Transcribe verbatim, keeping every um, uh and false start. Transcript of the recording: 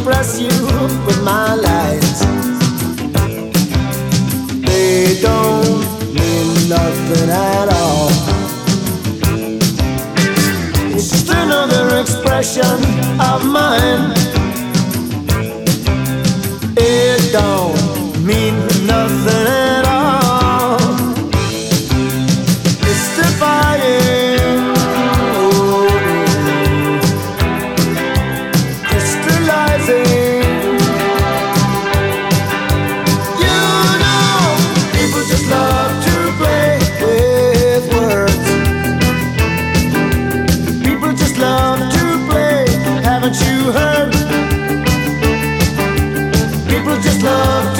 impress you with my lies. They don't mean nothing at all. It's just another expression of mine. It don't mean nothing at all. It's dividing, oh, crystallizing. You know, people just love to play with words. People just love to play, haven't you heard? People just love